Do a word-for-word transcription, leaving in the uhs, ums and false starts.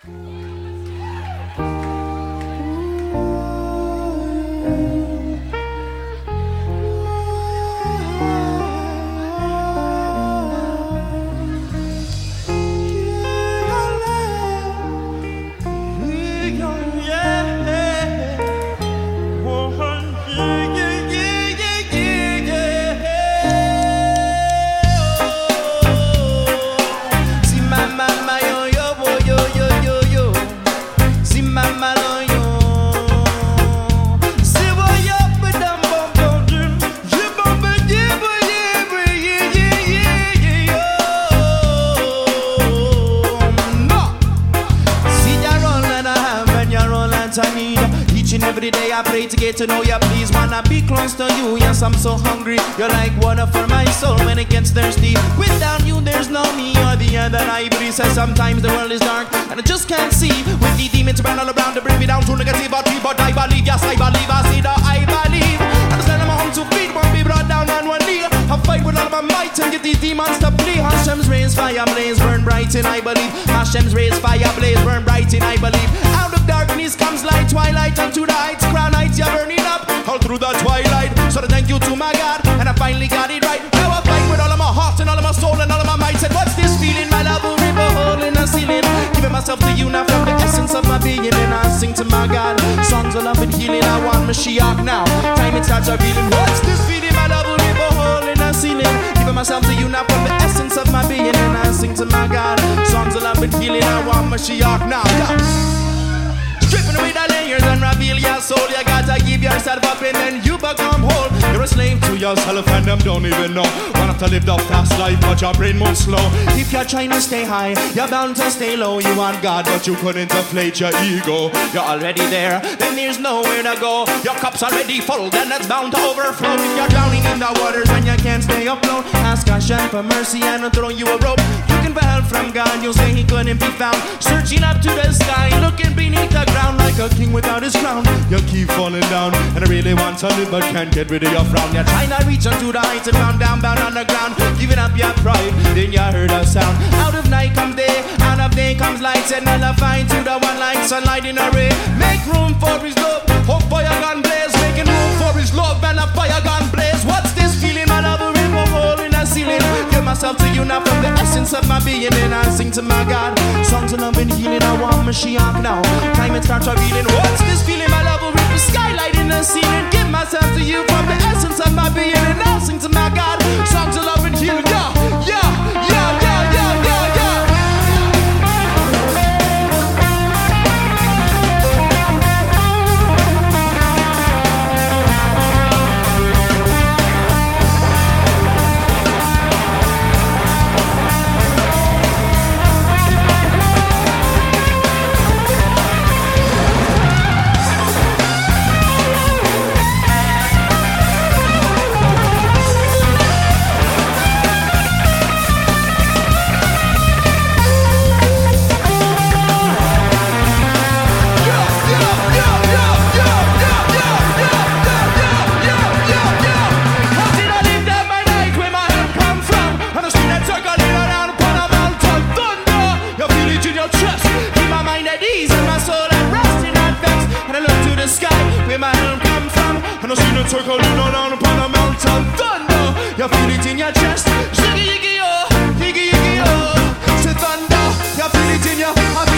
Every day I pray to get to know you. Please wanna be close to you. Yes, I'm so hungry. You're like water for my soul when it gets thirsty. Without you, there's no me. You're the other eye. But he says sometimes the world is dark and I just can't see. With the demons run all around to bring me down to negativity. But I believe, yes, I believe. I see that I believe. Understand I'm home to feet. Won't be brought down on one knee. I fight with all of my might and get these demons to flee. Hashem's rays, fire blaze, burn bright in I believe. Hashem's rays, fire blaze, burn bright in I believe. Out of darkness comes light, twilight unto the heights. Crown heights, you're burning up all through the twilight. So I thank you to my God, and I finally got it right. Now I fight with all of my heart and all of my soul and all of my might. Said, what's this feeling? My love will river hole in the ceiling. Giving myself to you now from the essence of my being. And I sing to my God, songs of love and healing. I want Mashiach now. Time it starts revealing. What's this feeling? My love will river hole in the ceiling. Giving myself to you now from the essence of my being. And I sing to my God, songs of love and healing. I want Mashiach now. Yeah. Stripping away the layers and reveal your soul. You gotta give yourself up and then you become whole. You're a slave to yourself and them don't even know. Want to live the fast life but your brain moves slow. If you're trying to stay high, you're bound to stay low. You want God but you couldn't inflate your ego. You're already there, then there's nowhere to go. Your cup's already full, then it's bound to overflow. If you're drowning in the waters and you can't stay afloat, ask Hashem for mercy and he'll throw you a rope. Looking for help from God, you'll say he couldn't be found. Searching up to the sky, looking beneath the ground like a king without his crown. You keep falling down, and I really want to live but can't get rid of your frown. You're trying to reach onto the heights and round down, bound on the ground. Giving up your pride, then you heard a sound. Out of night comes day, out of day comes light. And I'll find to the one light, sunlight in a ray. Make room for his love, hope fire gun blaze. Making room for his love and a fire gun blaze. What's this feeling? My love will rip a hole in the ceiling. Give myself to you now from the essence of my being. And I sing to my God, songs of love and healing. I want Mashiach now. Time it starts revealing. What's this feeling? My love will rip the skylight in the ceiling. Give myself to you from the essence of my being. And I sing to my God, songs of love and healing. Yeah, yeah, yeah, yeah, yeah, yeah, yeah. Circle down, down upon a mountain thunder. You feel it in your chest. Shiggy, yiggy, oh, yiggy, yiggy, oh. Say thunder. You feel it in your